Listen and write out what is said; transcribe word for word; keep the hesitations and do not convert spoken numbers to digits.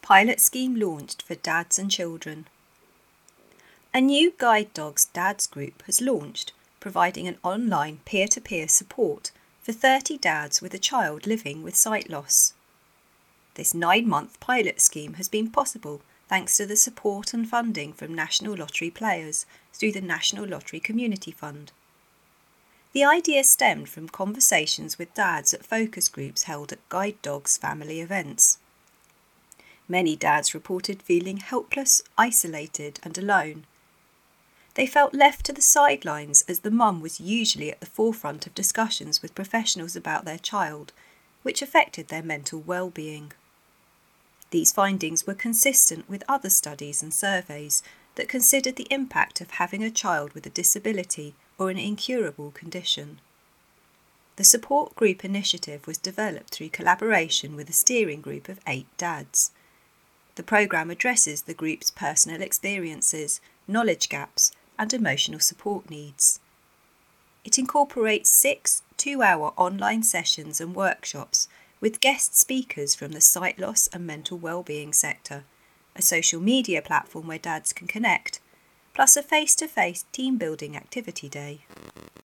Pilot scheme launched for dads and children. A new Guide Dogs Dads group has launched, providing an online peer-to-peer support for thirty dads with a child living with sight loss. This nine-month pilot scheme has been possible thanks to the support and funding from National Lottery players through the National Lottery Community Fund. The idea stemmed from conversations with dads at focus groups held at Guide Dogs family events. Many dads reported feeling helpless, isolated and alone. They felt left to the sidelines as the mum was usually at the forefront of discussions with professionals about their child, which affected their mental well-being. These findings were consistent with other studies and surveys that considered the impact of having a child with a disability or an incurable condition. The support group initiative was developed through collaboration with a steering group of eight dads. The programme addresses the group's personal experiences, knowledge gaps, and emotional support needs. It incorporates six two-hour online sessions and workshops with guest speakers from the sight loss and mental well-being sector, a social media platform where dads can connect, plus a face-to-face team-building activity day.